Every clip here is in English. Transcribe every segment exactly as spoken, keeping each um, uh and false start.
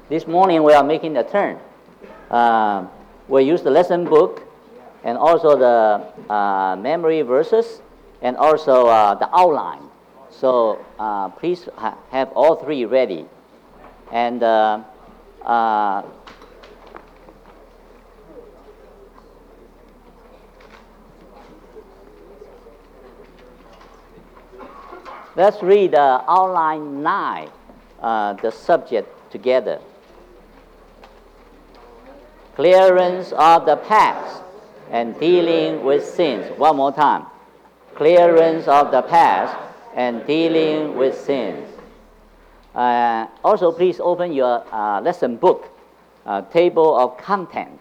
This morning we are making a turn. Uh, we use the lesson book and also the uh, memory verses and also uh, the outline. So uh, please ha- have all three ready. And uh, uh, let's read uh, outline nine, uh, the subject together. Clearance of the past and dealing with sins. One more time. Clearance of the past and dealing with sins. Uh, also, please open your uh, lesson book, uh, table of contents.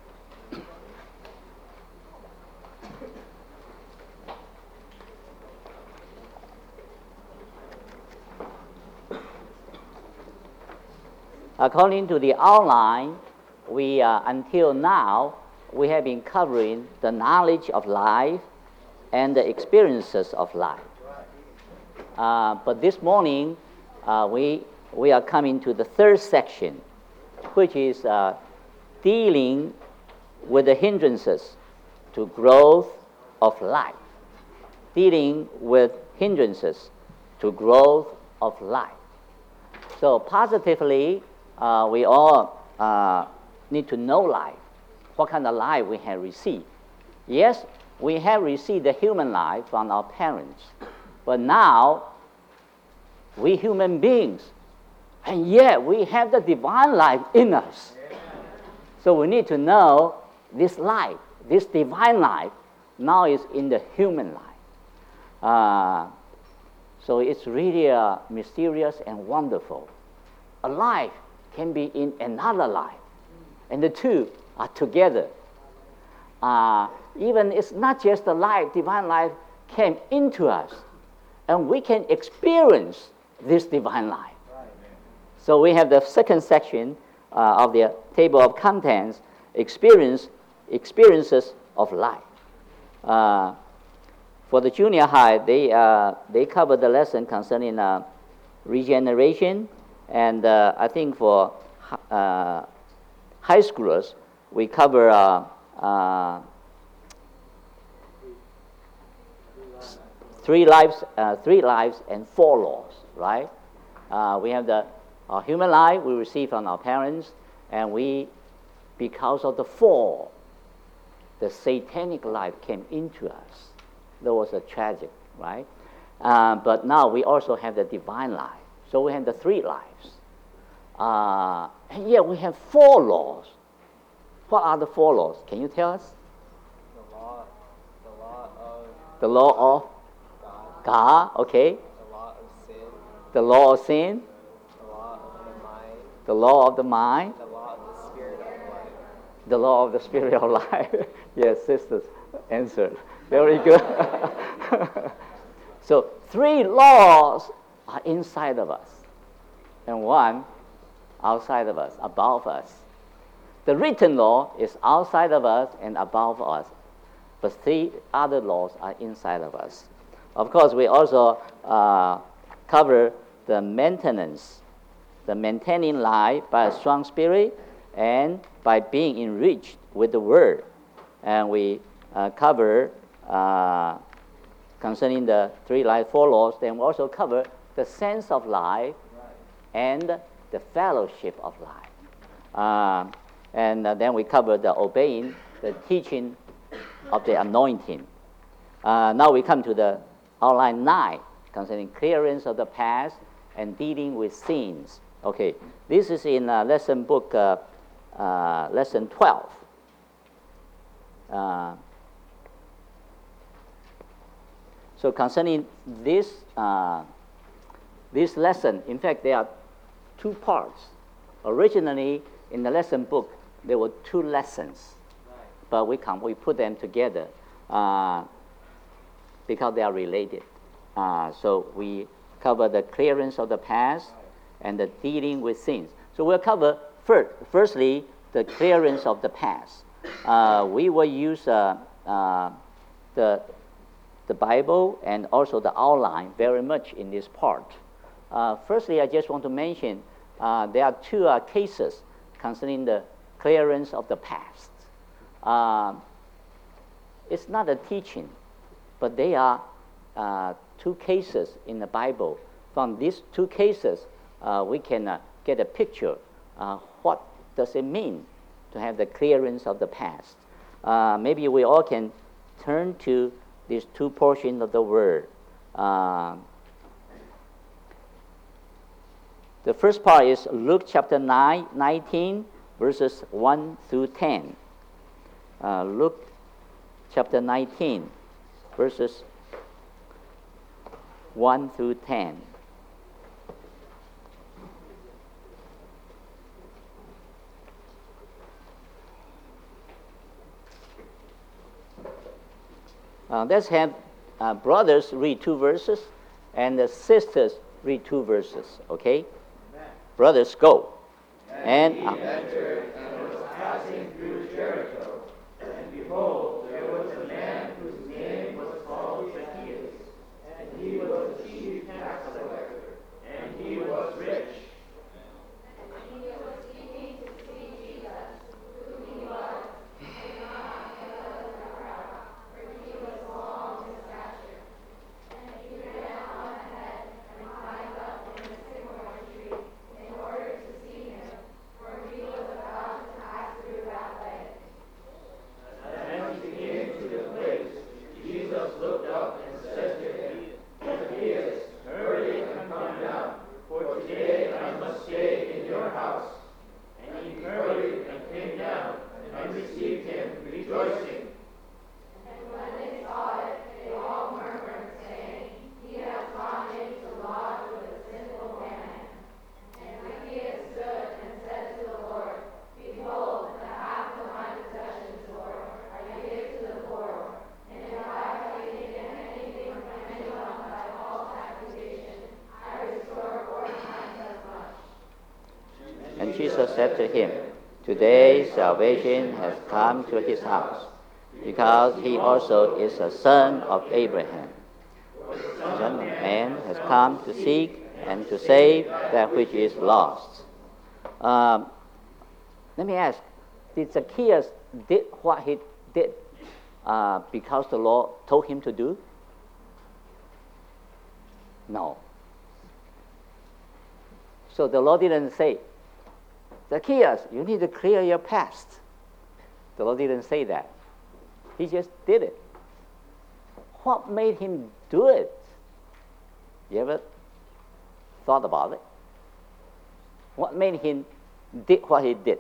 According to the outline, we uh, until now we have been covering the knowledge of life and the experiences of life. Uh, but this morning uh, we we are coming to the third section, which is uh, dealing with the hindrances to growth of life. Dealing with hindrances to growth of life. So positively, uh, we all uh, need to know life, what kind of life we have received. Yes, we have received the human life from our parents, but now we human beings, and yet we have the divine life in us. So we need to know this life, this divine life, now is in the human life. Uh, so it's really uh, mysterious and wonderful. A life can be in another life, and the two are together. Uh, even it's not just the life, divine life came into us, and we can experience this divine life. So we have the second section uh, of the table of contents, experience, experiences of life. Uh, for the junior high, they uh, they cover the lesson concerning uh, regeneration, and uh, I think for uh, high schoolers, we cover uh, uh, three lives, uh, three lives and four laws. Right? Uh, we have the our human life we receive from our parents, and we, because of the fall, the satanic life came into us. That was a tragic, right? Uh, but now we also have the divine life. So we have the three lives. Uh, and yet we have four laws. What are the four laws? Can you tell us? The law, the law of the law of God. God, okay. The law of sin. The law of sin. The law of the mind. The law of the mind. The law of the spirit of life. The law of the spirit of life. Yes, sisters answered. Very good. So three laws are inside of us, and one outside of us, above us. The written law is outside of us and above us, but three other laws are inside of us. Of course, we also uh, cover the maintenance, the maintaining life by a strong spirit and by being enriched with the Word. And we uh, cover uh, concerning the three life, four laws. Then we also cover the sense of life and the fellowship of life. Uh, and uh, then we cover the obeying, the teaching of the anointing. Uh, now we come to the outline nine concerning clearance of the past and dealing with sins. Okay, this is in uh, lesson book, uh, uh, lesson twelve. Uh, so concerning this uh, this lesson, in fact, there are two parts. Originally, in the lesson book, there were two lessons, but we come we put them together uh, because they are related. Uh, so we cover the clearance of the past and the dealing with sins. So we'll cover first, firstly, the clearance of the past. Uh, we will use uh, uh, the the Bible and also the outline very much in this part. Uh, firstly, I just want to mention uh, there are two uh, cases concerning the clearance of the past. Uh, it's not a teaching, but they are uh, two cases in the Bible. From these two cases, uh, we can uh, get a picture. Uh, what does it mean to have the clearance of the past? Uh, maybe we all can turn to these two portions of the Word. Uh, the first part is Luke chapter nine, nineteen, verses one through ten. Uh, Luke chapter nineteen, verses one through ten. Uh, let's have uh, brothers read two verses, and the sisters read two verses, okay? Amen. Brothers, go. And, and he uh, entered and was passing through Jericho, and behold, there was a man whose name was called Zacchaeus, and he was a chief tax collector, and he was rich. And he was seeking to see Jesus, who he was, and not because of the crowd, for he was long in stature. And he ran on ahead and climbed up in the sycamore tree in order to see him, for he was about to pass through that way. And as he came to the place, Jesus looked up and said to him, Zacchaeus, hurry and come down, for today I must stay in your house. And he hurried and came down and received him, rejoicing. And when they saw it, they all murmured, saying, He has gone in to lodge with a sinful man. And Zacchaeus stood and said to the Lord, Behold, the half of my possessions, Lord, I give to the poor. And if I have taken anything from anyone by false accusation, I restore four times as much. And Jesus said to him, Today salvation has come to his house, because he also is a son of Abraham. The Son of Man has come to seek and to save that which is lost. Um, let me ask, did Zacchaeus did what he did uh, because the Lord told him to do? No. So the Lord didn't say, Zacchaeus, you need to clear your past. The Lord didn't say that. He just did it. What made him do it? You ever thought about it? What made him did what he did?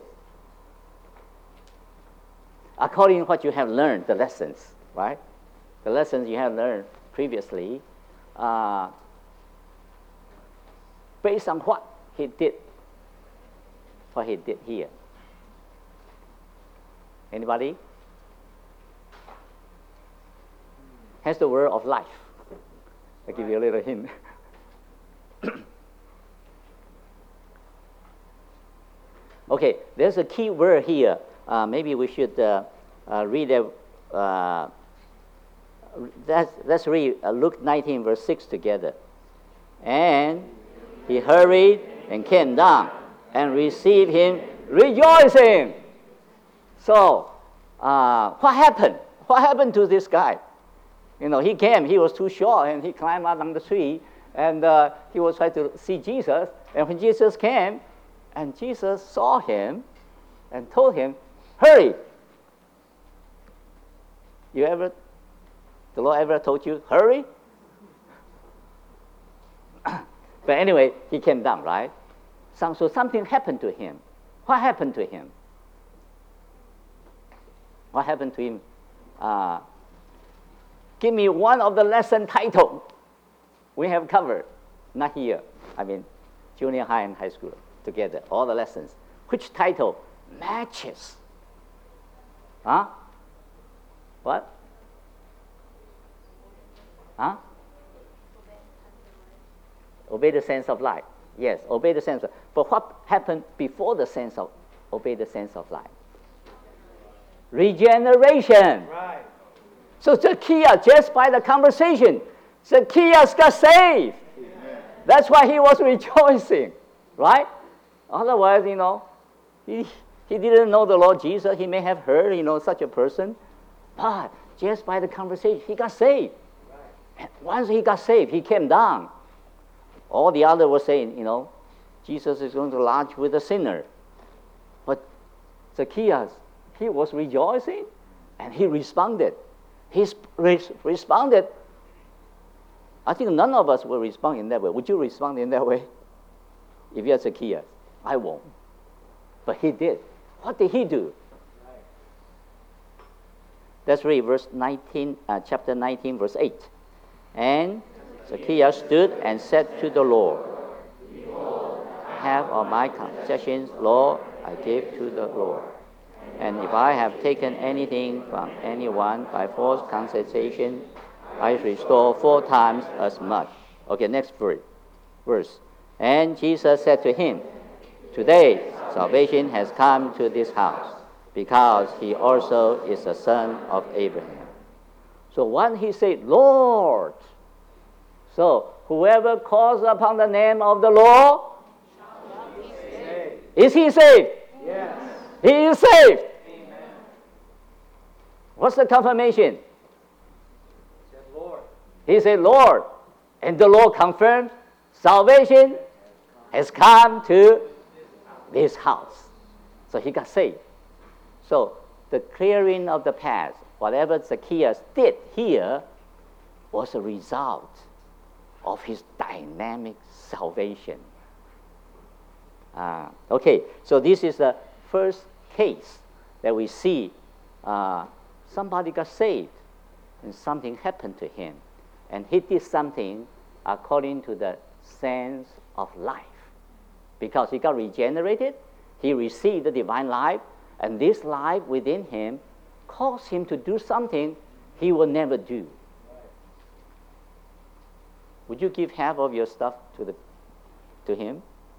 According to what you have learned, the lessons, right? The lessons you have learned previously, uh, based on what he did, what he did here. Anybody? Has the word of life. I'll give you a little hint. Okay, there's a key word here. Uh, maybe we should uh, uh, read it. Uh, let's, let's read uh, Luke nineteen, verse six together. And he hurried and came down and received him, rejoicing. So, uh, what happened? What happened to this guy? You know, he came, he was too short, and he climbed up on the tree, and uh, he was trying to see Jesus. And when Jesus came, and Jesus saw him and told him, hurry. You ever, the Lord ever told you, hurry? But anyway, he came down, right? So, so something happened to him. What happened to him? What happened to him? Uh, give me one of the lesson title we have covered. Not here. I mean, junior high and high school together, all the lessons. Which title matches? Huh? What? Huh? Obey the sense of life. Yes, obey the sense of. But what happened before the sense of obey the sense of life? Regeneration. Right. So Zacchaeus, just by the conversation, Zacchaeus got saved. Amen. That's why he was rejoicing, right? Otherwise, you know, he, he didn't know the Lord Jesus. He may have heard, you know, such a person. But just by the conversation, he got saved. And once he got saved, he came down. All the others were saying, you know, Jesus is going to lodge with a sinner. But Zacchaeus, he was rejoicing, and he responded. He re- responded. I think none of us will respond in that way. Would you respond in that way? If you're Zacchaeus, I won't. But he did. What did he do? Let's read verse nineteen, uh, chapter nineteen, verse eight. And Zacchaeus stood and said to the Lord, half of my possessions, Lord, I give to the Lord. And if I have taken anything from anyone by false compensation, I restore four times as much. Okay, next verse. verse. And Jesus said to him, today salvation has come to this house, because he also is a son of Abraham. So when he said, Lord, so whoever calls upon the name of the Lord, is he saved? Yes. He is saved. Amen. What's the confirmation? He said, Lord. He said, Lord. And the Lord confirmed, salvation has come to this house. So he got saved. So the clearing of the path, whatever Zacchaeus did here, was a result of his dynamic salvation. Uh, okay, so this is the first case that we see uh, somebody got saved and something happened to him. And he did something according to the sense of life. Because he got regenerated, he received the divine life, and this life within him caused him to do something he would never do. Would you give half of your stuff to the to him?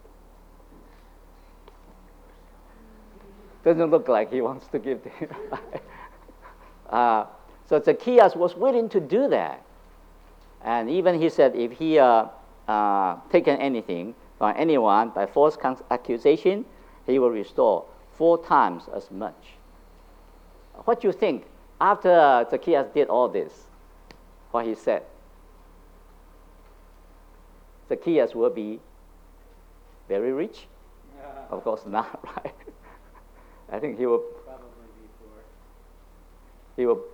Doesn't look like he wants to give to him. uh, so Zacchaeus was willing to do that. And even he said if he uh, uh, taken anything from anyone by false accusation, he will restore four times as much. What do you think after Zacchaeus did all this? What he said? Zacchaeus will be very rich? Yeah. Of course not, right? I think he will Probably be poor. He will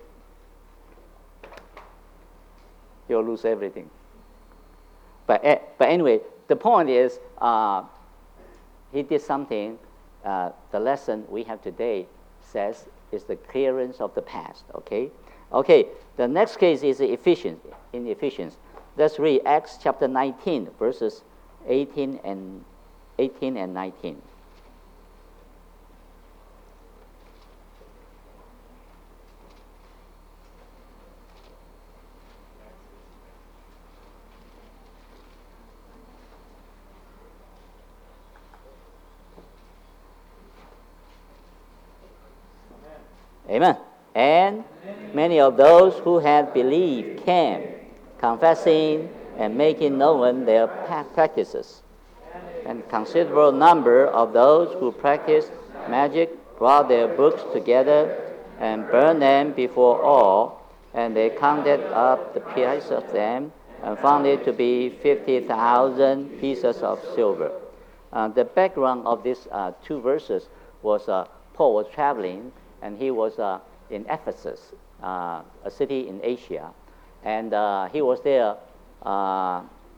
he will lose everything. But uh, but anyway, the point is uh, he did something. Uh, the lesson we have today says is the clearance of the past. Okay, okay. The next case is Ephesians. In Ephesians, let's read Acts chapter nineteen, verses eighteen and eighteen and nineteen. Amen. And many of those who had believed came, confessing and making known their practices. And considerable number of those who practiced magic brought their books together and burned them before all, and they counted up the price of them and found it to be fifty thousand pieces of silver. Uh, the background of these uh, two verses was uh, Paul was traveling, and he was uh, in Ephesus, uh, a city in Asia, and uh, he was there uh,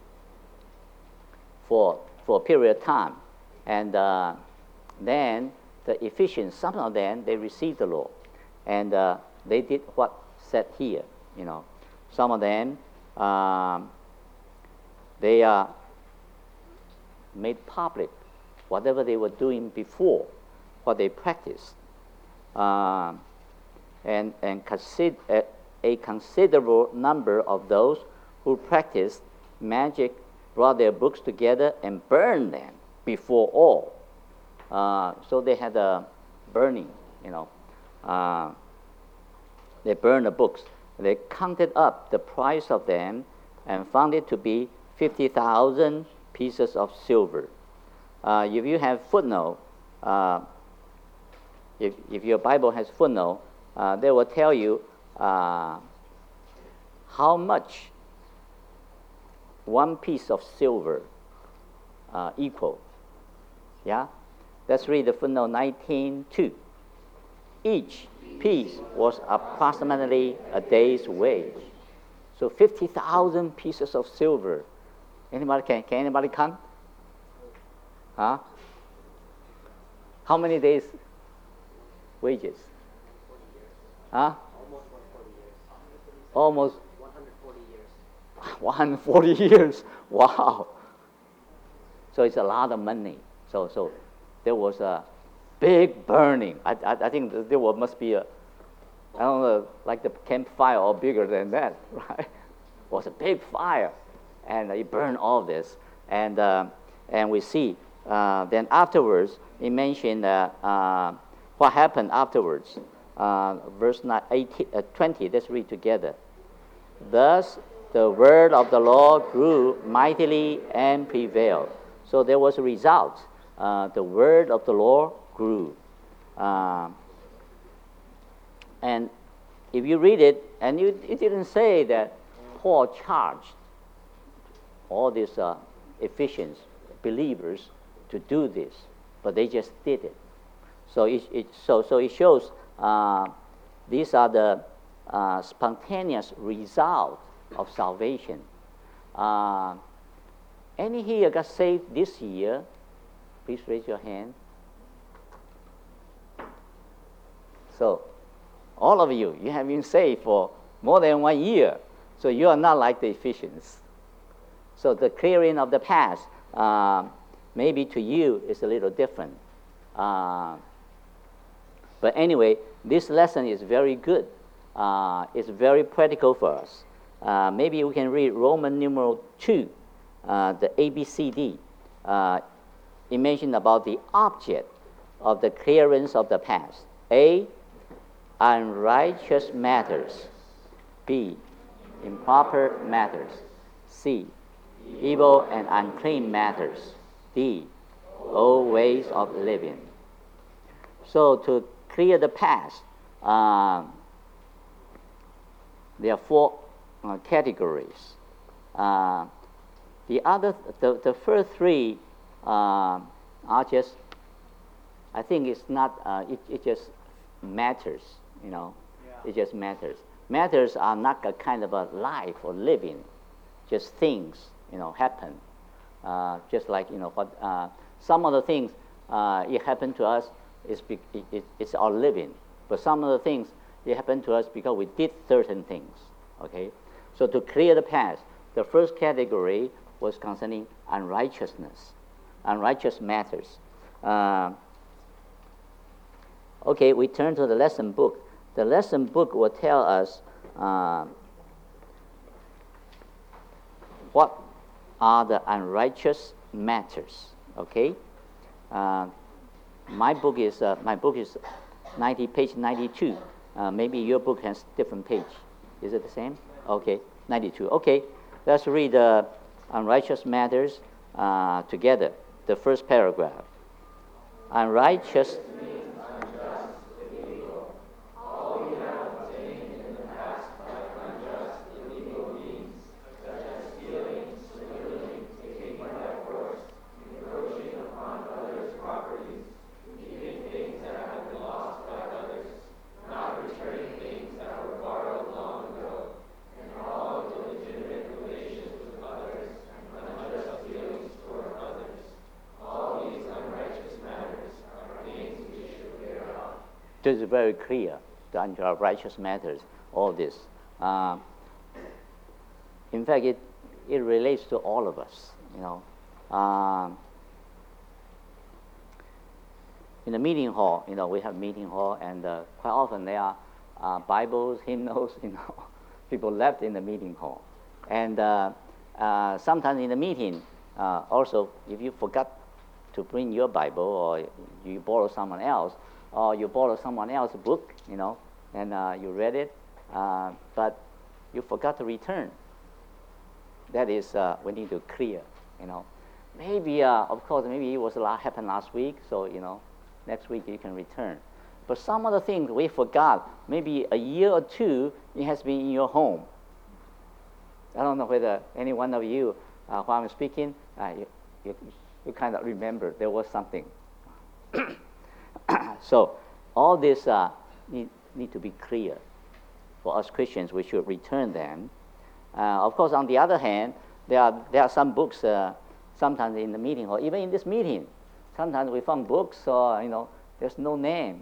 for for a period of time, and uh, then the Ephesians, some of them, they received the Lord, and uh, they did what said here, you know. Some of them, um, they uh, made public whatever they were doing before, what they practiced. Uh, and and consider, uh, a considerable number of those who practiced magic brought their books together and burned them before all. Uh, so they had a burning, you know. Uh, they burned the books. They counted up the price of them and found it to be fifty thousand pieces of silver. uh, if you have footnote, uh, if, if your Bible has footnote, uh, they will tell you uh, how much one piece of silver uh, equal. Yeah? Let's read the footnote nineteen two. Each piece was approximately a day's wage. So fifty thousand pieces of silver. Anybody can, can anybody count? Huh? How many days wages? Huh? Almost one hundred forty years. one hundred forty years. Wow. So it's a lot of money. So so there was a big burning. I, I, I think there was, must be a, I don't know, like the campfire or bigger than that, right? It was a big fire, and it burned all this. And uh, and we see uh, then afterwards, he mentioned uh, uh, what happened afterwards. Uh, verse eighteen, uh, twenty, let's read together. Thus the word of the Lord grew mightily and prevailed. So there was a result. Uh, the word of the Lord grew. Uh, and if you read it, and you, it didn't say that Paul charged all these uh, Ephesians believers to do this, but they just did it. So it, it so so it shows uh, these are the uh, spontaneous result of salvation. Uh, any here got saved this year? Please raise your hand. So, all of you, you have been saved for more than one year. So you are not like the Ephesians. So the clearing of the past, uh, maybe to you, is a little different. Uh, but anyway, this lesson is very good. Uh, it's very practical for us. Uh, maybe we can read Roman numeral two, uh, the A B C D. Uh, it mentioned about the object of the clearance of the past. A, unrighteous matters. B, improper matters. C, evil and unclean matters. D, old ways of living. So to clear the past, uh, there are four uh, categories. Uh, the other, the, the first three uh, are just, I think it's not, uh, it, it just matters, you know. Yeah. It just matters. Matters are not a kind of a life or living, just things, you know, happen. Uh, just like, you know, what uh, some of the things uh, it happened to us is be, it, it, it's our living, but some of the things it happened to us because we did certain things. Okay, so to clear the past, the first category was concerning unrighteousness, unrighteous matters. Uh, okay, we turn to the lesson book. The lesson book will tell us uh, what are the unrighteous matters. Okay, uh, my book is uh, my book is ninety page ninety-two. Uh, maybe your book has different page. Is it the same? Okay, ninety-two. Okay, let's read the uh, unrighteous matters uh, together. The first paragraph. Unrighteous. This is very clear, the unrighteous matters, all this. Uh, in fact, it, it relates to all of us, you know. Uh, in the meeting hall, you know, we have meeting hall, and uh, quite often there are uh, Bibles, hymnals, you know, people left in the meeting hall. And uh, uh, sometimes in the meeting, uh, also, if you forgot to bring your Bible or you borrow someone else, or you borrow someone else's book, you know, and uh, you read it, uh, but you forgot to return. That is, uh, we need to clear, you know. maybe, uh, of course, maybe it was a lot happened last week, so, you know, next week you can return. But some of the things we forgot, maybe a year or two, it has been in your home. I don't know whether any one of you, uh, while I'm speaking, uh, you, you, you kind of remember there was something. So all this uh, need, need to be clear. For us Christians, we should return them. Uh, of course, on the other hand, there are, there are some books, uh, sometimes in the meeting, or even in this meeting, sometimes we found books, or, you know, there's no name.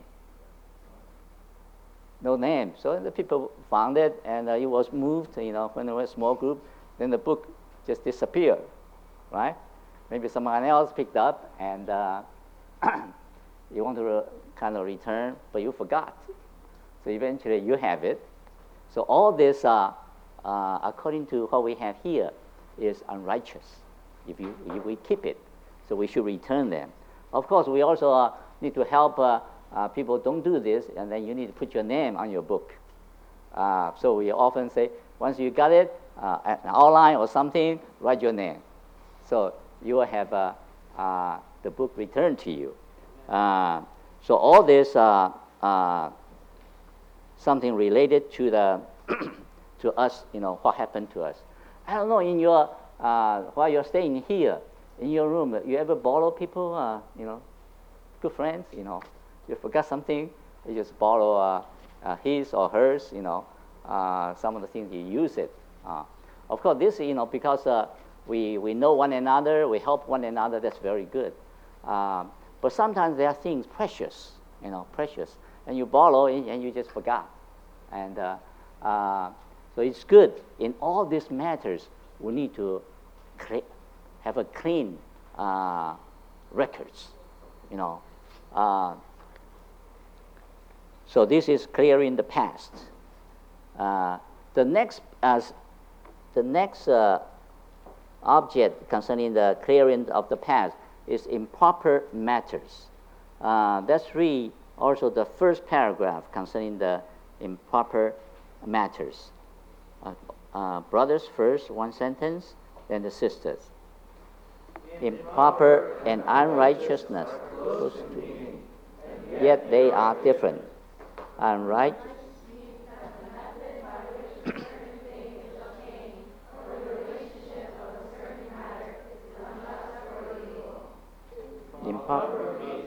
No name. So the people found it, and uh, it was moved, you know, when there was a small group, then the book just disappeared, right? Maybe someone else picked up, and uh, you want to re- kind of return, but you forgot. So eventually you have it. So all this, uh, uh, according to what we have here, is unrighteous if, you, if we keep it. So we should return them. Of course, we also uh, need to help uh, uh, people don't do this, and then you need to put your name on your book. Uh, so we often say, once you got it, uh, an outline or something, write your name. So you will have uh, uh, the book returned to you. Uh, so all this, uh, uh, something related to the to us, you know, what happened to us. I don't know, in your, uh, while you're staying here, in your room, you ever borrow people, uh, you know, good friends, you know, you forgot something, you just borrow uh, uh, his or hers, you know, uh, some of the things you use it. Uh, of course, this, you know, because uh, we, we know one another, we help one another, that's very good. Uh, but sometimes there are things precious, you know, precious, and you borrow it and you just forgot. And uh, uh, so it's good. In all these matters, we need to cre- have a clean uh, records, you know. Uh, so this is clearing the past. Uh, the next, as the next uh, object concerning the clearing of the past is improper matters. Uh, let's read also the first paragraph concerning the improper matters. Uh, uh, brothers first, one sentence, then the sisters. Improper and unrighteousness, those two, yet they are different. Unright. Improper.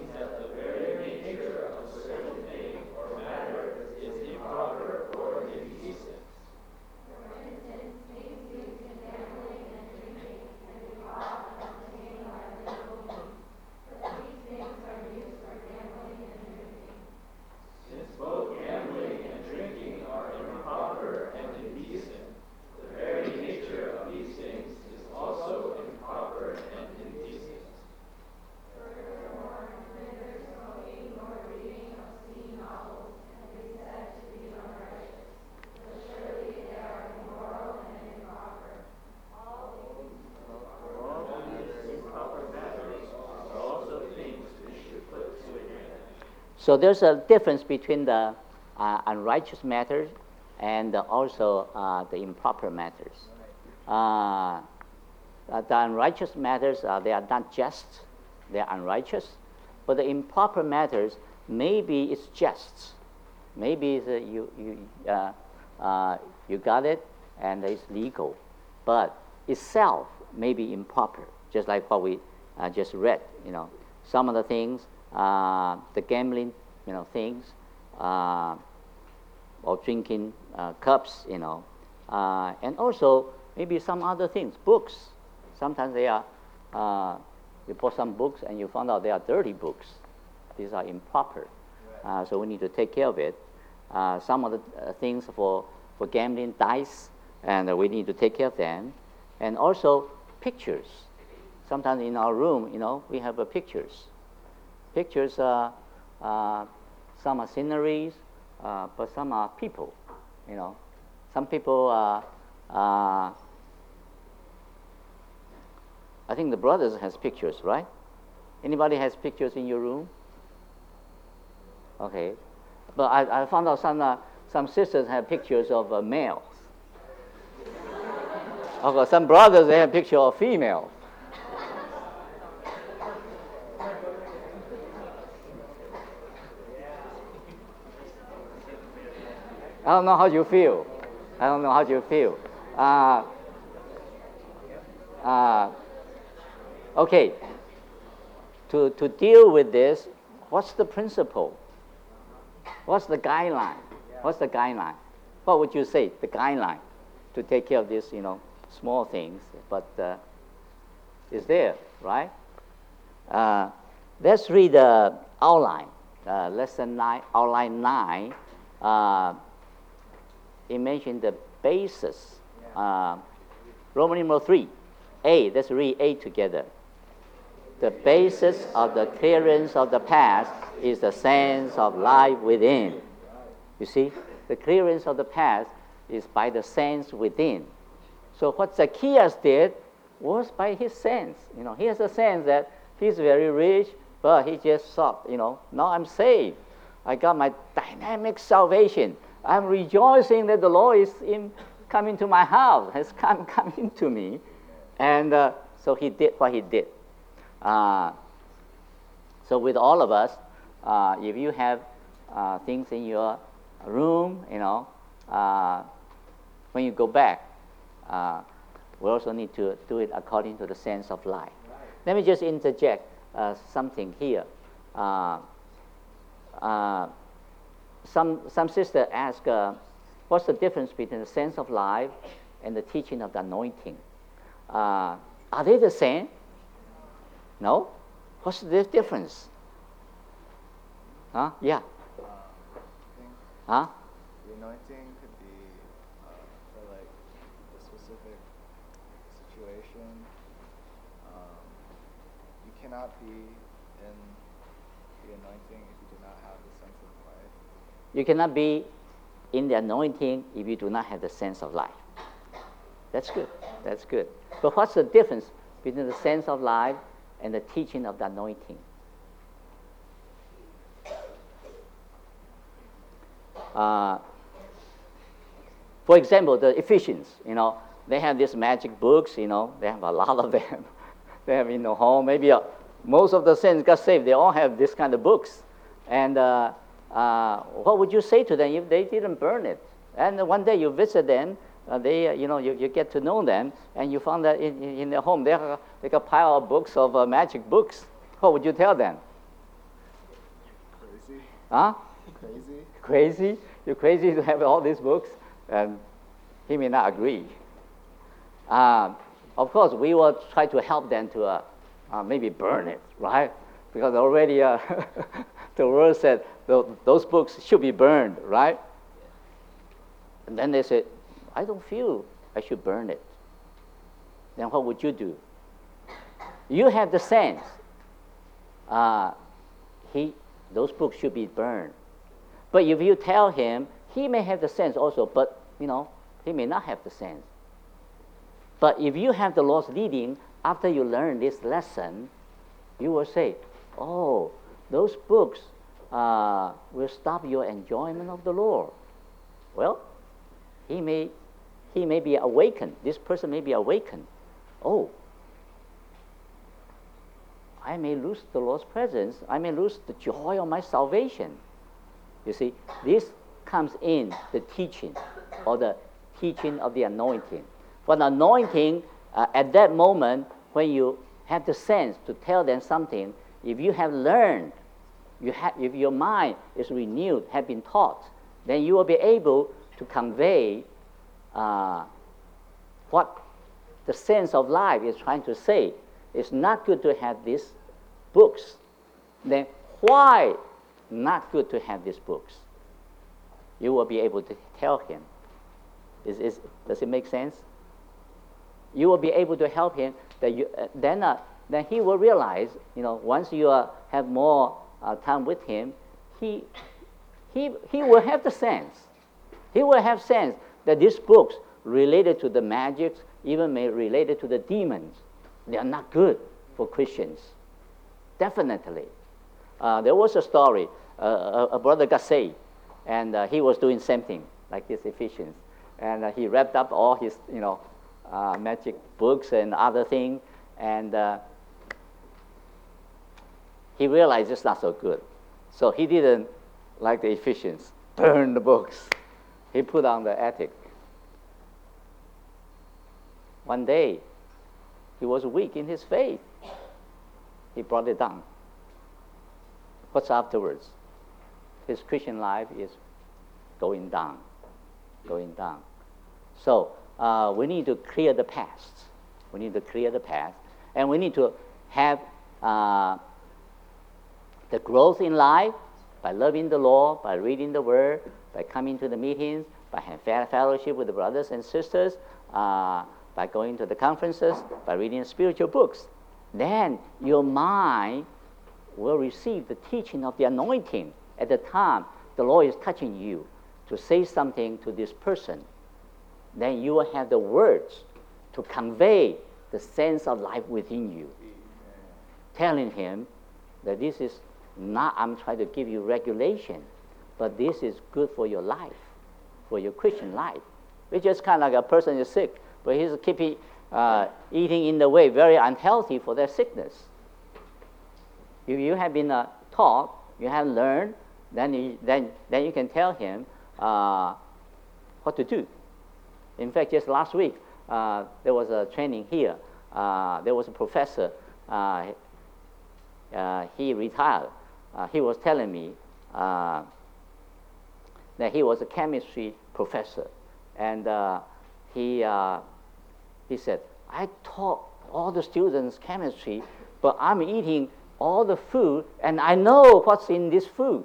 So there's a difference between the uh, unrighteous matters and also uh, the improper matters. Uh, the unrighteous matters, uh, they are not just, they are unrighteous. But the improper matters, maybe it's just. Maybe it's, uh, you, you, uh, uh, you got it and it's legal. But itself may be improper, just like what we uh, just read. You know, some of the things, Uh, the gambling, you know, things, uh, or drinking uh, cups, you know, uh, and also maybe some other things, books. Sometimes they are, uh, you bought some books and you found out they are dirty books. These are improper, uh, so we need to take care of it. Uh, some of the uh, things for, for gambling, dice, and uh, we need to take care of them. And also pictures. Sometimes in our room, you know, we have uh, pictures. Pictures, uh, uh, some are sceneries, uh, but some are people, you know. Some people, uh, uh, I think the brothers has pictures, right? Anybody has pictures in your room? Okay. But I, I found out some, uh, some sisters have pictures of uh, males. Okay, some brothers, they have pictures of females. I don't know how you feel. I don't know how you feel. Uh, uh, okay. To, to deal with this, what's the principle? What's the guideline? What's the guideline? What would you say, the guideline to take care of these, you know, small things, but uh, is there, right? Uh, let's read the outline, uh, lesson nine, outline nine. Uh, it mentioned the basis. Uh, Roman numeral three, A. Let's read A together. The basis of the clearance of the past is the sense of life within. You see, the clearance of the past is by the sense within. So what Zacchaeus did was by his sense. You know, he has a sense that he's very rich, but he just thought, you know, now I'm saved. I got my dynamic salvation. I'm rejoicing that the Lord is in, coming to my house, has come, come into me. And uh, so he did what he did. Uh, so with all of us, uh, if you have uh, things in your room, you know, uh, when you go back, uh, we also need to do it according to the sense of life. Let me just interject uh, something here. Uh, uh, some some sister asked, uh, what's the difference between the sense of life and the teaching of the anointing? Uh, are they the same? No? What's the difference? Huh? Yeah. Uh, I think Huh? the anointing could be uh, for like a specific situation. Um, you cannot be in the anointing if you do not have the sense of life. You cannot be in the anointing if you do not have the sense of life. That's good. That's good. But what's the difference between the sense of life and the teaching of the anointing? Uh, for example, the Ephesians, you know, they have these magic books, you know, they have a lot of them. They have in the home. Maybe uh, most of the saints got saved. They all have this kind of books. And uh, uh, what would you say to them if they didn't burn it? And one day you visit them, uh, they, uh, you know, you, you get to know them, and you found that in, in, in their home, they have like a pile of books of uh, magic books. What would you tell them? Crazy. Huh? Crazy. Crazy? You're crazy to have all these books? And he may not agree. Uh, of course, we will try to help them to uh, uh, maybe burn it, right? Because already uh, the word said those books should be burned, right? And then they said, I don't feel I should burn it. Then what would you do? You have the sense. Uh, he, those books should be burned. But if you tell him, he may have the sense also, but, you know, he may not have the sense. But if you have the Lord's leading, after you learn this lesson, you will say, oh, those books uh, will stop your enjoyment of the Lord. Well, he may, he may be awakened. This person may be awakened. Oh, I may lose the Lord's presence. I may lose the joy of my salvation. You see, this comes in the teaching or the teaching of the anointing. For the anointing, uh, at that moment, when you have the sense to tell them something, if you have learned, you have, if your mind is renewed, have been taught, then you will be able to convey uh, what the sense of life is trying to say. It's not good to have these books. Then why not good to have these books? You will be able to tell him. Is, is, does it make sense? You will be able to help him. That you, uh, then, uh, then he will realize, you know, once you uh, have more uh, time with him, he, he, he will have the sense. He will have sense that these books related to the magics, even may related to the demons, they are not good for Christians. Definitely. Uh, there was a story. Uh, a, a brother got saved, and uh, he was doing something like this Ephesians, and uh, he wrapped up all his, you know, uh, magic books and other things, and uh, he realized it's not so good. So he didn't, like the Ephesians, burn the books. he put on the attic. One day, he was weak in his faith. He brought it down. What's afterwards? His Christian life is going down, going down. So uh, we need to clear the past. We need to clear the past. And we need to have uh, the growth in life by loving the Lord, by reading the Word, by coming to the meetings, by having fellowship with the brothers and sisters, uh, by going to the conferences, by reading spiritual books. Then your mind will receive the teaching of the anointing at the time the Lord is touching you to say something to this person. Then you will have the words to convey the sense of life within you, telling him that this is not, I'm trying to give you regulation, but this is good for your life, for your Christian life. It's just kind of like a person is sick, but he's keeping uh, eating in the way very unhealthy for their sickness. If you have been uh, taught, you have learned, then you, then, then you can tell him uh, what to do. In fact, just last week, uh, there was a training here. Uh, there was a professor. Uh, uh, he retired. Uh, he was telling me uh, that he was a chemistry professor. And uh, he, uh, he said, I taught all the students chemistry, but I'm eating all the food, and I know what's in this food.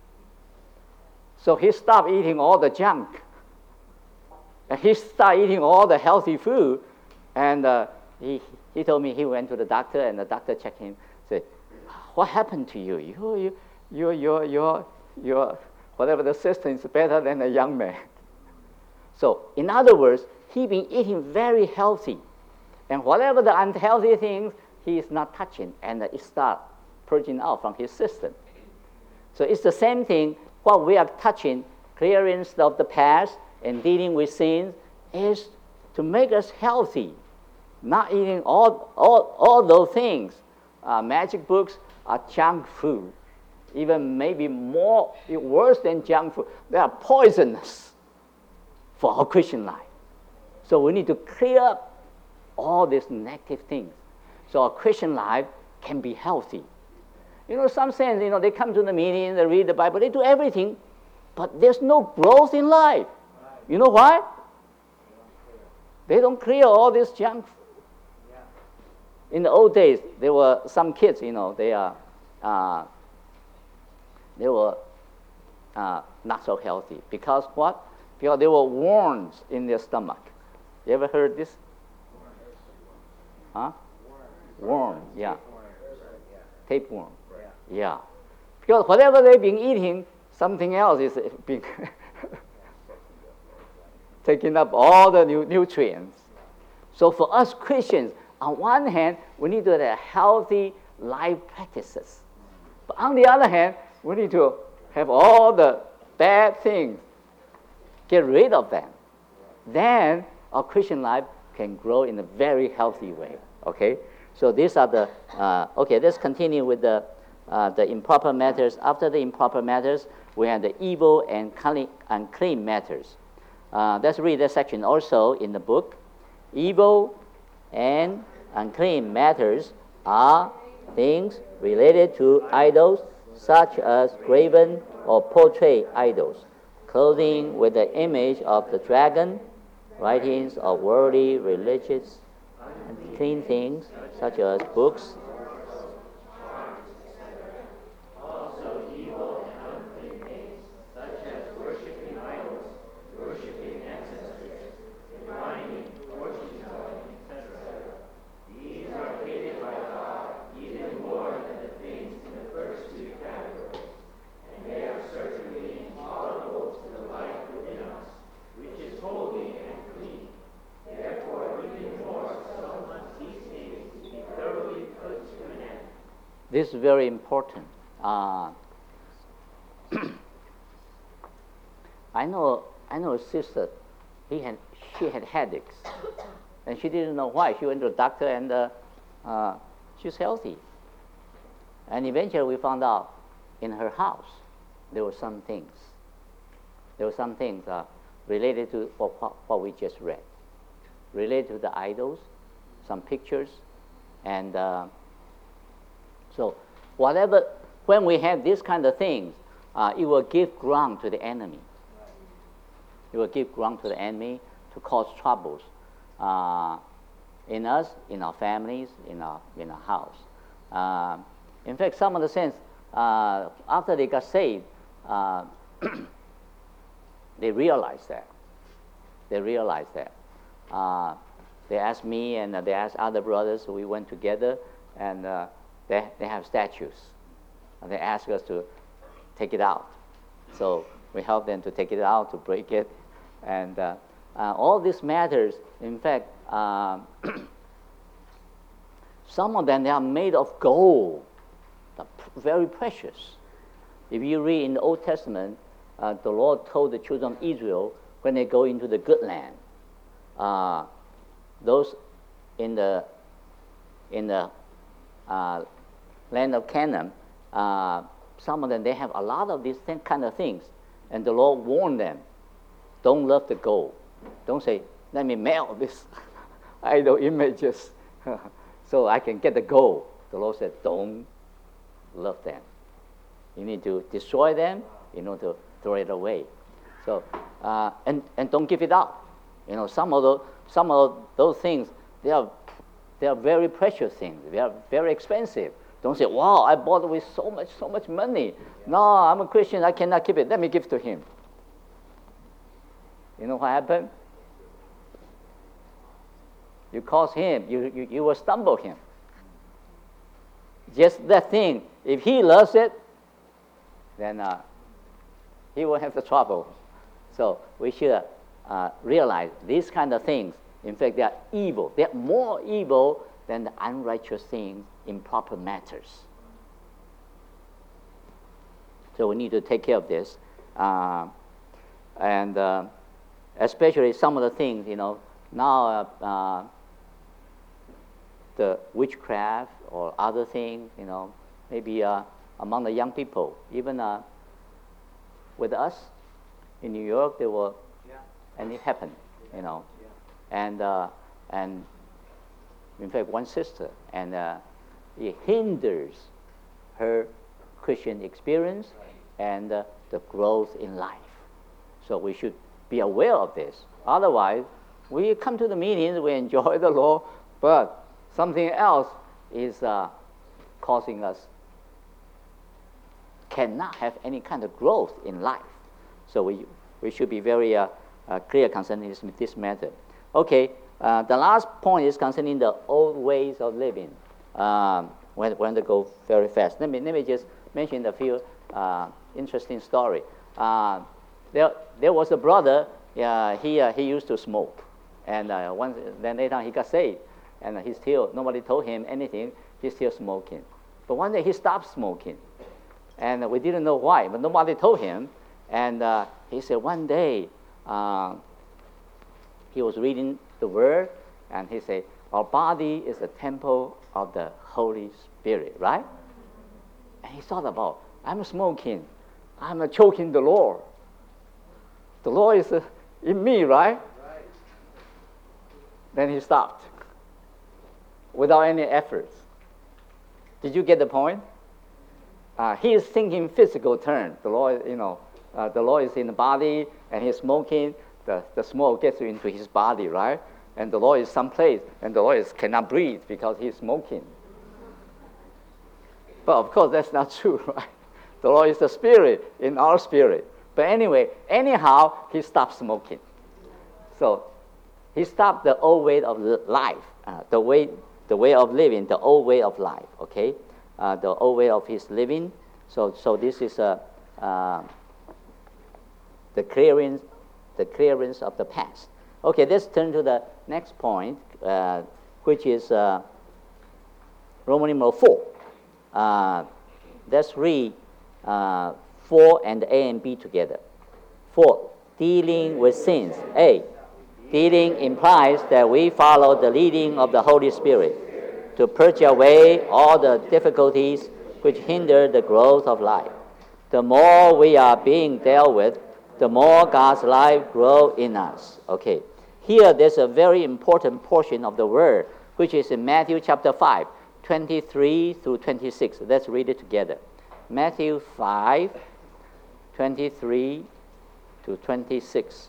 So he stopped eating all the junk. And he started eating all the healthy food. And uh, he, he told me he went to the doctor, and the doctor checked him, said, what happened to you? You, you, you, you, you, you, whatever the system is better than a young man. So, in other words, he been eating very healthy. And whatever the unhealthy things, he is not touching, and it start purging out from his system. So it's the same thing. What we are touching, clearance of the past and dealing with sins, is to make us healthy, not eating all, all, all those things. Uh, magic books are junk food, even maybe more worse than junk food. They are poisonous for our Christian life. So we need to clear up all these negative things so our Christian life can be healthy. You know, some sense, you know, they come to the meeting, they read the Bible, they do everything, but there's no growth in life. You know why? They don't clear all this junk. In the old days, there were some kids, you know, they are, uh, they were uh, not so healthy. Because what? Because there were worms in their stomach. You ever heard this? Huh? Worm, yeah. Tapeworm. Yeah. Because whatever they've been eating, something else is being taking up all the nu- nutrients. So for us Christians, on one hand, we need to have healthy life practices. But on the other hand, we need to have all the bad things, get rid of them. Then our Christian life can grow in a very healthy way. Okay? So these are the, uh, okay, let's continue with the, uh, the improper matters. After the improper matters, we have the evil and clean, unclean matters. Uh, let's read that section also in the book. Evil and unclean matters are things related to idols, such as graven or portrait idols, clothing with the image of the dragon, writings of worldly, religious, and clean things, such as books. This is very important. Uh, I know, I know a sister. He had, she had headaches, and she didn't know why. She went to the doctor, and uh, uh, she's healthy. And eventually, we found out in her house there were some things. There were some things uh, related to what, what, what we just read, related to the idols, some pictures, and uh, so whatever, when we have these kind of things, uh, it will give ground to the enemy. It will give ground to the enemy to cause troubles uh, in us, in our families, in our in our house. Uh, in fact, some of the saints, uh, after they got saved, uh, they realized that. They realized that. Uh, they asked me and they asked other brothers. We went together, and uh, they they have statues. And they asked us to take it out. So we helped them to take it out, to break it, and uh, uh, all these matters. In fact, uh, some of them, they are made of gold, very precious. If you read in the Old Testament, uh, the Lord told the children of Israel when they go into the good land, uh, those in the in the uh, land of Canaan, uh, some of them, they have a lot of these th- kind of things, and the Lord warned them, don't love the gold. Don't say, let me melt this idol images so I can get the gold. The Lord said, don't love them. You need to destroy them, you know, to throw it away. So, uh, and, and don't give it up. You know, some of, the, some of those things, they are, they are very precious things. They are very expensive. Don't say, wow, I bought it with so much, so much money. No, I'm a Christian, I cannot keep it. Let me give to him. You know what happened? You cause him, you, you, you will stumble him. Just that thing, if he loves it, then uh, he will have the trouble. So we should uh, realize these kind of things, in fact, they are evil. They are more evil than the unrighteous things, improper matters. So we need to take care of this. Uh, and uh, especially some of the things, you know, now uh, uh, the witchcraft or other things, you know, maybe uh, among the young people, even uh, with us in New York, there were, yeah. and it happened, you know, yeah. and uh, and in fact, one sister, and uh, it hinders her Christian experience and uh, the growth in life. So we should be aware of this. Otherwise, we come to the meetings, we enjoy the Lord, but something else is uh, causing us, cannot have any kind of growth in life. So we we should be very uh, uh, clear concerning this, this matter. Okay, uh, the last point is concerning the old ways of living. Um, we're going to go very fast. Let me let me just mention a few uh, interesting story. Uh, there there was a brother. Uh, he uh, he used to smoke, and uh, once then later on he got saved, and he still, nobody told him anything. He's still smoking. But one day he stopped smoking, and we didn't know why. But nobody told him. And uh, he said one day uh, he was reading the Word, and he said, "Our body is a temple of the Holy Spirit," right? And he thought about, I'm smoking, I'm uh, choking the Lord. The Lord is uh, in me, right? Right? Then he stopped without any efforts. Did you get the point? Uh, he is thinking physical terms. The Lord, you know, uh, the Lord is in the body, and he's smoking. The, the smoke gets into his body, right? And the Lord is someplace, and the Lord is, cannot breathe because he's smoking. But of course, that's not true, right? The Lord is the Spirit in our spirit. But anyway, anyhow, he stopped smoking. So he stopped the old way of life, uh, the way, the way of living, the old way of life. Okay, uh, the old way of his living. So, so this is a uh, uh, the clearance, the clearance of the past. Okay, let's turn to the next point, uh, which is uh, Roman numeral four. Uh, let's read uh, four and A and B together. Four, dealing with sins. A, dealing implies that we follow the leading of the Holy Spirit to purge away all the difficulties which hinder the growth of life. The more we are being dealt with, the more God's life grows in us. Okay. Here, there's a very important portion of the word, which is in Matthew chapter five, twenty-three through twenty-six. Let's read it together. Matthew five, twenty-three to twenty-six.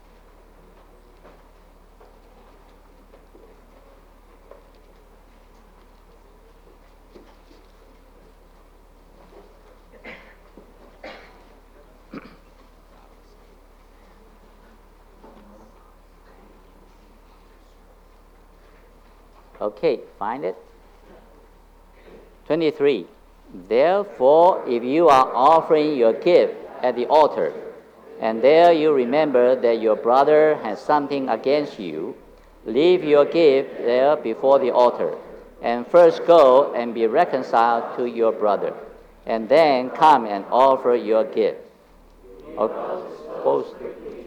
Okay, find it. twenty-three. Therefore, if you are offering your gift at the altar, and there you remember that your brother has something against you, leave your gift there before the altar, and first go and be reconciled to your brother, and then come and offer your gift. Opposed.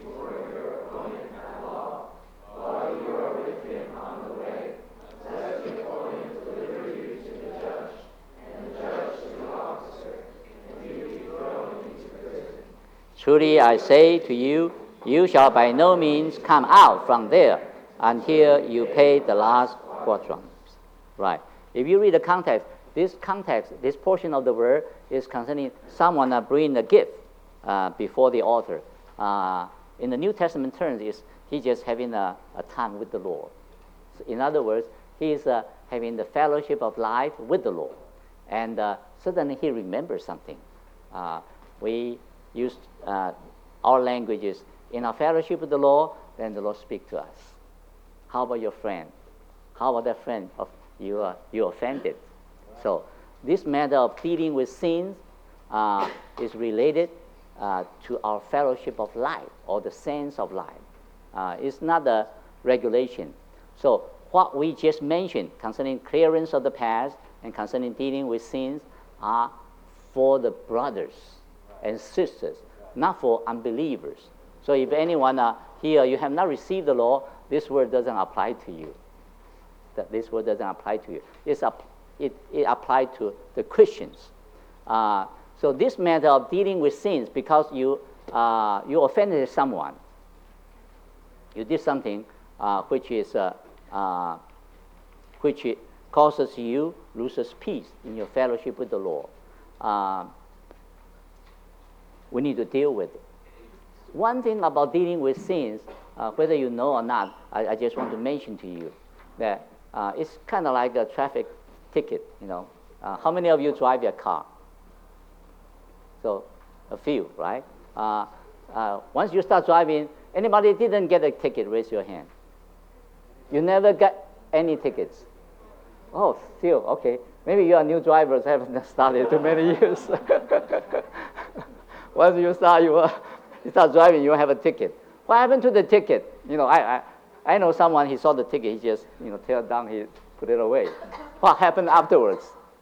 Truly I say to you, you shall by no means come out from there until you pay the last quadrant. Right. If you read the context, this context, this portion of the word is concerning someone uh, bringing a gift uh, before the altar. Uh, in the New Testament terms, is he just having a, a time with the Lord. So in other words, he is uh, having the fellowship of life with the Lord. And uh, suddenly he remembers something. Uh, we use uh, our languages in our fellowship with the Lord, then the Lord speaks to us. How about your friend? How about that friend of you? Uh, you offended. So this matter of dealing with sins uh, is related uh, to our fellowship of life or the sense of life. Uh, it's not a regulation. So what we just mentioned concerning clearance of the past and concerning dealing with sins are for the brothers and sisters, not for unbelievers. So if anyone uh, here, you have not received the law, this word doesn't apply to you. That this word doesn't apply to you. It's up, it, it applies to the Christians. Uh, so this matter of dealing with sins, because you uh, you offended someone, you did something uh, which is uh, uh, which it causes you loses peace in your fellowship with the Lord. Uh, we need to deal with it. One thing about dealing with sins, uh, whether you know or not, I, I just want to mention to you that uh, it's kind of like a traffic ticket, you know. Uh, how many of you drive your car? So, a few, right? Uh, uh, once you start driving, anybody didn't get a ticket, raise your hand. You never got any tickets. Oh, still, okay. Maybe you are new drivers, haven't started too many years. Once you start, you, uh, you start driving, you have a ticket. What happened to the ticket? You know, I, I, I know someone, he saw the ticket, he just, you know, tear it down, he put it away. What happened afterwards?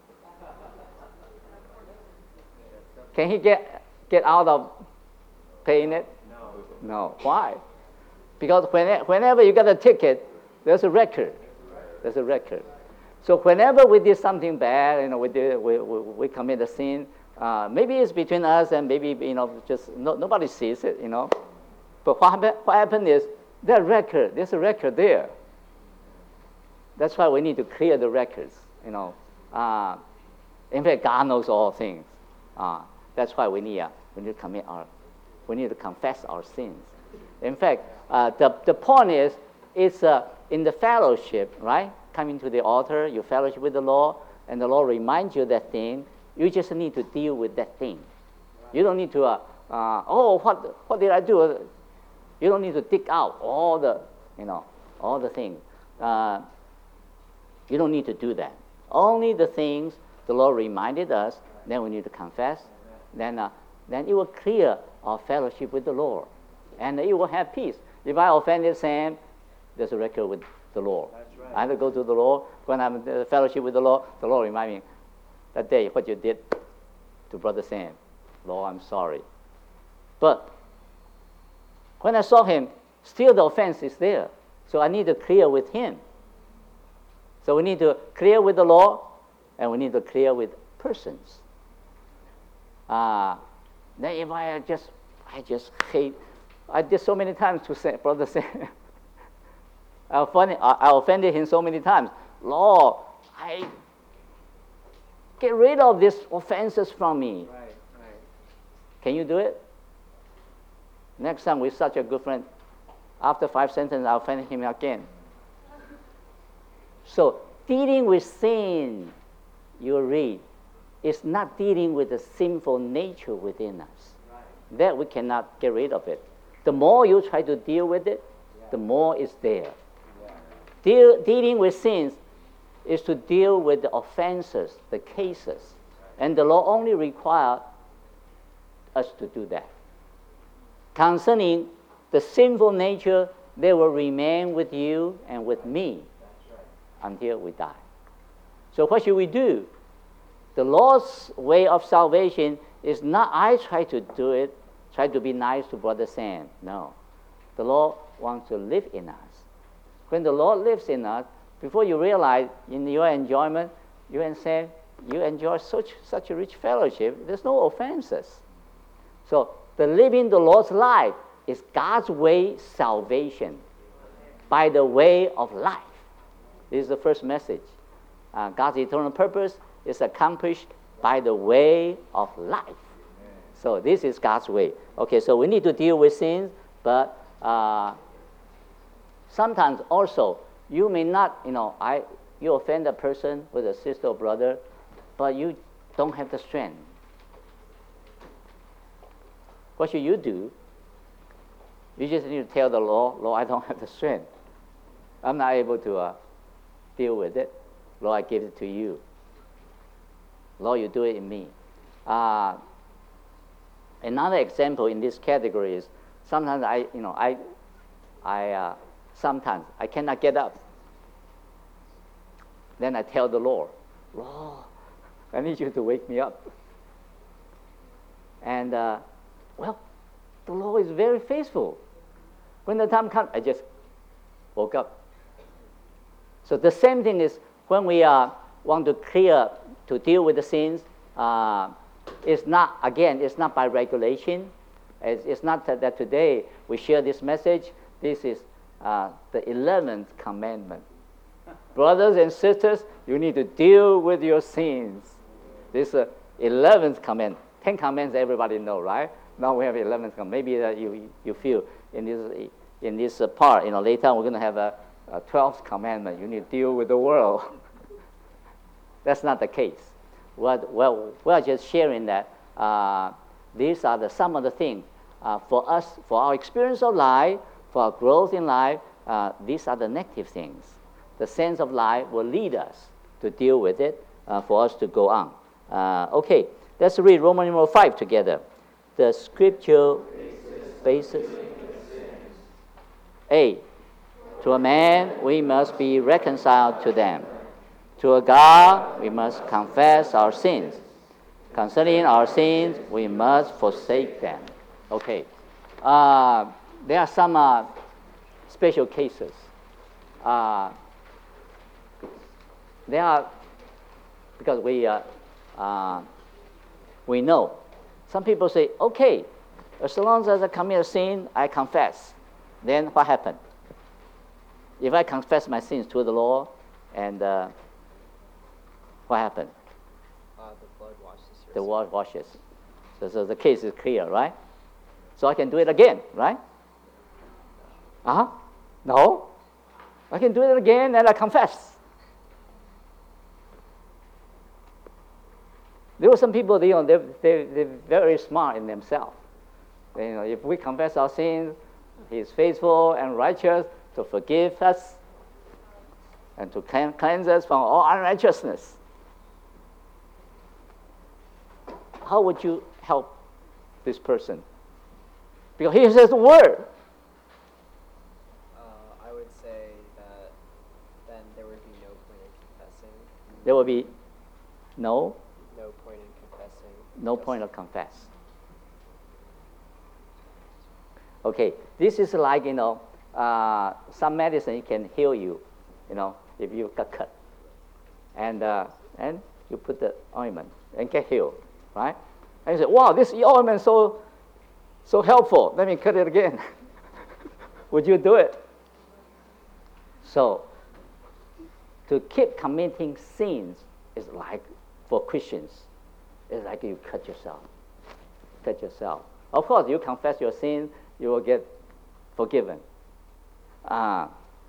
Can he get, get out of paying it? No. No. Why? Because when, whenever you get a ticket, there's a record. There's a record. So whenever we did something bad, you know, we did, we, we, we commit a sin, uh, maybe it's between us and maybe, you know, just no, nobody sees it, you know. But what happened, what happened is that record, there's a record there. That's why we need to clear the records, you know. Uh, in fact, God knows all things. Uh, that's why we need, uh, we need to commit our, we need to confess our sins. In fact, uh, the, the point is, it's uh, in the fellowship, right? Coming to the altar, you fellowship with the Lord, and the Lord reminds you that thing. You just need to deal with that thing. You don't need to, uh, uh, oh, what what did I do? You don't need to dig out all the, you know, all the things. Uh, you don't need to do that. Only the things the Lord reminded us, then we need to confess. Then, uh, then it will clear our fellowship with the Lord, and it will have peace. If I offended Sam, there's a record with the Lord. That's right. I have to go to the Lord. When I'm in the fellowship with the Lord, the Lord remind me that day what you did to Brother Sam. Lord, I'm sorry. But when I saw him, still the offense is there. So I need to clear with him. So we need to clear with the Lord, and we need to clear with persons. Uh, then if I just, I just hate I did so many times to say, Brother Sam. I offended, I, I offended him so many times. Lord, I get rid of these offenses from me. Right, right. Can you do it? Next time with such a good friend, after five sentences, I'll offend him again. So dealing with sin, you read, is not dealing with the sinful nature within us. Right. That we cannot get rid of it. The more you try to deal with it, yeah. the more it's there. Yeah. Deal, dealing with sins is to deal with the offenses, the cases. Right. And the law only requires us to do that. Concerning the sinful nature, they will remain with you and with me until we die. So what should we do? The Lord's way of salvation is not I try to do it, try to be nice to Brother Sam. No. The Lord wants to live in us. When the Lord lives in us, before you realize in your enjoyment, you and Sam, you enjoy such, such a rich fellowship, there's no offenses. So the living the Lord's life is God's way salvation by the way of life. This is the first message. Uh, God's eternal purpose is accomplished by the way of life. So this is God's way. Okay, so we need to deal with sins, but uh, sometimes also you may not, you know, I you offend a person with a sister or brother, but you don't have the strength. What should you do? You just need to tell the Lord, Lord, I don't have the strength. I'm not able to uh, deal with it. Lord, I give it to you. Lord, you do it in me. Uh, another example in this category is sometimes I, you know, I, I uh, sometimes I cannot get up. Then I tell the Lord, Lord, I need you to wake me up. And uh, well, the Lord is very faithful. When the time comes, I just woke up. So the same thing is when we uh, want to clear, to deal with the sins, uh, it's not, again, it's not by regulation. It's, it's not that, that today we share this message. This is uh, the eleventh commandment. Brothers and sisters, you need to deal with your sins. This is the eleventh commandment. Ten commandments everybody know, right? Now we have eleventh commandment. Maybe that you you feel in this in this uh, part, you know, later on we're going to have a, a twelfth commandment. You need to deal with the world. That's not the case. What, well, we're just sharing that uh, these are the, some of the things uh, for us, for our experience of life, for our growth in life. Uh, these are the negative things. The sense of life will lead us to deal with it uh, for us to go on. Uh, okay, let's read Romans number five together. The scripture basis. A. To a man we must be reconciled to them. To a God we must confess our sins. Concerning our sins, we must forsake them. Okay. Uh, there are some uh, special cases. Uh, there are, because we uh, uh, we know. Some people say, okay, as long as I commit a sin, I confess. Then what happened? If I confess my sins to the Lord, and uh, what happened? Uh, the blood washes your The sins. blood washes. So, so the case is clear, right? So I can do it again, right? Uh-huh. No. I can do it again and I confess. There were some people, you know, they're, they're, they're very smart in themselves. You know, if we confess our sins, He is faithful and righteous to forgive us and to cleanse us from all unrighteousness. How would you help this person? Because he says the word. Uh, I would say that then there would be no point in confessing. There will be no, No point in confessing. no Just- point of confess. Okay, this is like, you know, uh, some medicine can heal you, you know, if you got cut. And, uh, and you put the ointment and get healed, right? And you say, wow, this ointment is so so helpful. Let me cut it again. Would you do it? So, to keep committing sins is like, for Christians, it's like you cut yourself. Cut yourself. Of course, you confess your sin, you will get forgiven. Uh,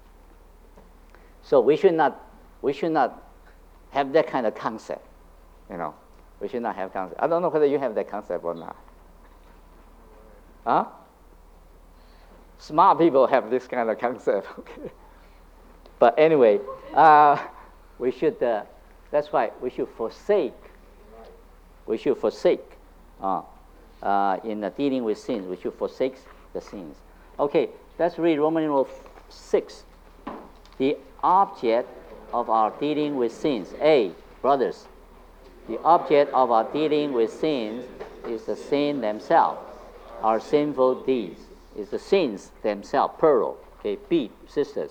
so we should not, we should not have that kind of concept. You know, we should not have concept. I don't know whether you have that concept or not. Huh? Smart people have this kind of concept. Okay. But anyway, uh, we should. Uh, that's why we should forsake. We should forsake. Uh, uh, in uh, dealing with sins, we should forsake the sins. Okay, let's read Romans numeral six. The object of our dealing with sins. A, brothers, the object of our dealing with sins is the sin themselves. Our sinful deeds is the sins themselves, plural. Okay, B, sisters.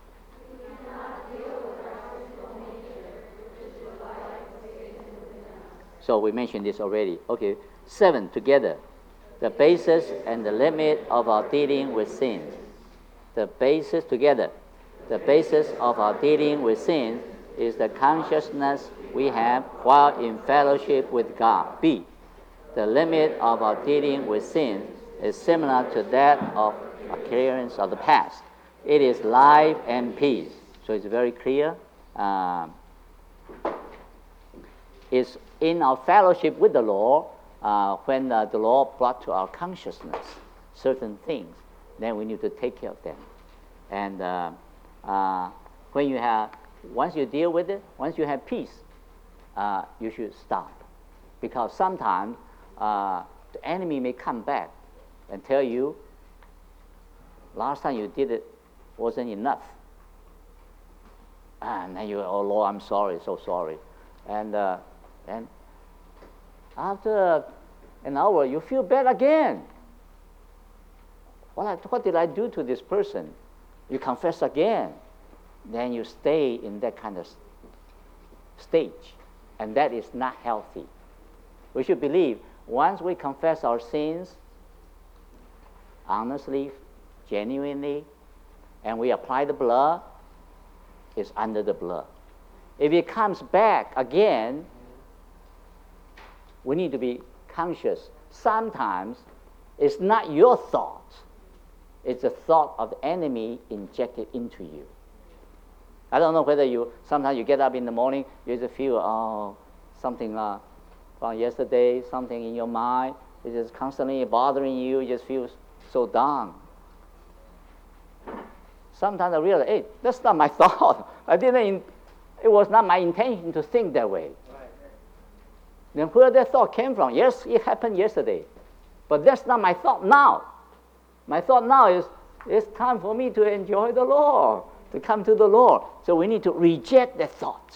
So we mentioned this already. Okay, seven, together. The basis and the limit of our dealing with sins. The basis, together. The basis of our dealing with sins is the consciousness we have while in fellowship with God. B, the limit of our dealing with sin is similar to that of a clearance of the past. It is life and peace. So it's very clear. Um, it's in our fellowship with the Lord, uh, when uh, the Lord brought to our consciousness certain things, then we need to take care of them. And uh, uh, when you have, once you deal with it, once you have peace, uh, you should stop. Because sometimes uh, the enemy may come back and tell you, last time you did it wasn't enough. And then you, oh Lord, I'm sorry, so sorry. And uh, and after an hour, you feel bad again. What, I, what did I do to this person? You confess again. Then you stay in that kind of stage. And that is not healthy. We should believe once we confess our sins honestly, genuinely, and we apply the blood, it's under the blood. If it comes back again, we need to be conscious. Sometimes it's not your thought. It's a thought of the enemy injected into you. I don't know whether you, sometimes you get up in the morning, you just feel, oh, something uh, from yesterday, something in your mind, it is constantly bothering you, you just feel so down. Sometimes I realize, hey, that's not my thought. I didn't, in, it was not my intention to think that way. Then where that thought came from? Yes, it happened yesterday. But that's not my thought now. My thought now is, it's time for me to enjoy the Lord, to come to the Lord. So we need to reject that thought.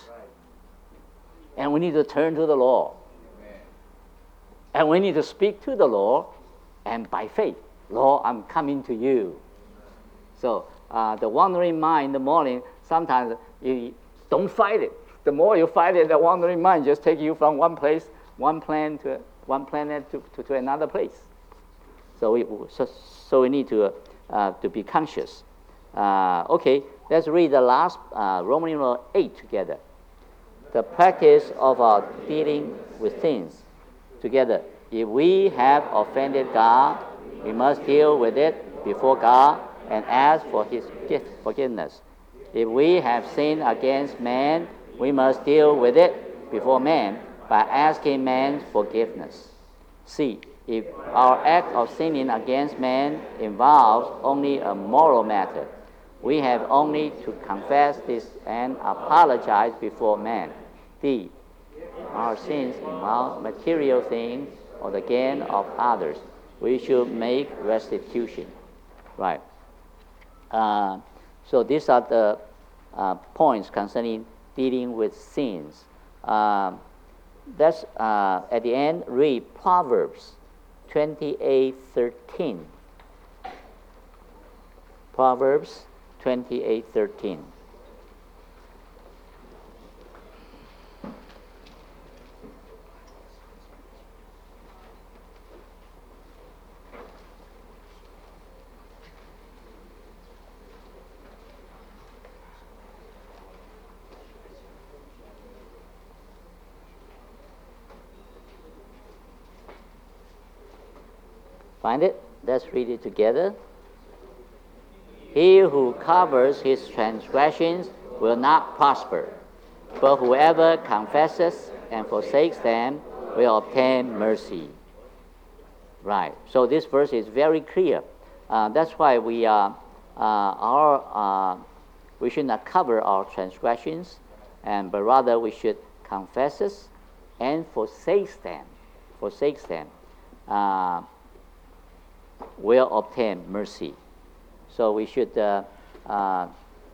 And we need to turn to the Lord. Amen. And we need to speak to the Lord, and by faith, Lord, I'm coming to you. So uh, the wandering mind in the morning, sometimes you don't fight it. The more you fight it, the wandering mind just takes you from one place, one plan to one planet to, to, to another place. So we so, so we need to uh, to be conscious. Uh, okay, let's read the last uh, Romans eight together. The practice of our dealing with things together. If we have offended God, we must deal with it before God and ask for His forgiveness. If we have sinned against man, we must deal with it before man by asking man's forgiveness. See, if our act of sinning against man involves only a moral matter, we have only to confess this and apologize before man. D, our sins involve material things or the gain of others. We should make restitution. Right. Uh, so these are the uh, points concerning dealing with sins. Uh, that's uh, at the end, read Proverbs twenty-eight thirteen. Proverbs twenty-eight thirteen. Find it? Let's read it together. He who covers his transgressions will not prosper, but whoever confesses and forsakes them will obtain mercy. Right. So this verse is very clear. Uh, that's why we uh, uh, our uh, we should not cover our transgressions, and but rather we should confess us and forsake them. Forsakes them uh, will obtain mercy. So we should uh, uh,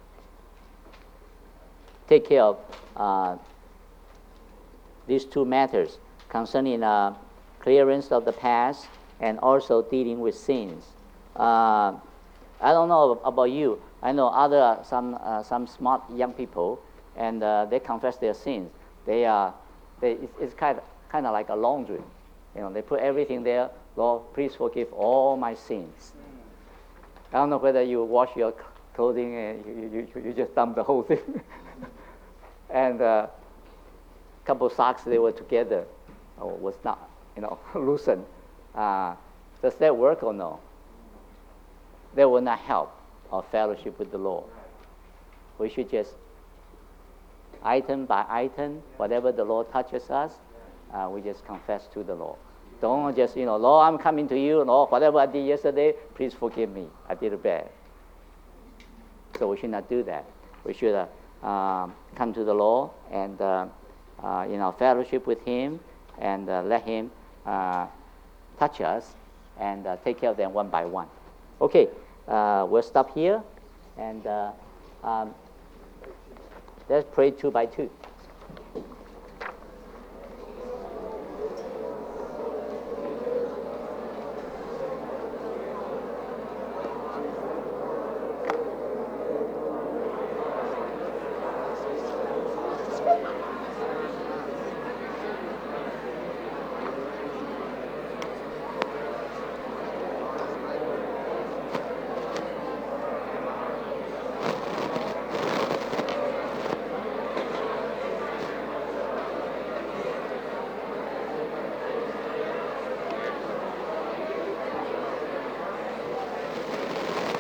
take care of uh, these two matters concerning uh, clearance of the past and also dealing with sins. Uh, I don't know about you. I know other some uh, some smart young people, and uh, they confess their sins. They are they it's, it's kind of kind of like a laundry. You know, they put everything there. Lord, please forgive all my sins. I don't know whether you wash your clothing and you, you, you just dump the whole thing. And a uh, couple of socks, they were together, or was not, you know, loosened. Uh, does that work or no? That will not help our fellowship with the Lord. We should just, item by item, whatever the Lord touches us, uh, we just confess to the Lord. Don't just, you know, Lord, I'm coming to you, Lord, whatever I did yesterday, please forgive me. I did it bad. So we should not do that. We should uh, um, come to the Lord and, uh, uh, you know, fellowship with Him and uh, let Him uh, touch us and uh, take care of them one by one. Okay, uh, we'll stop here and uh, um, let's pray two by two.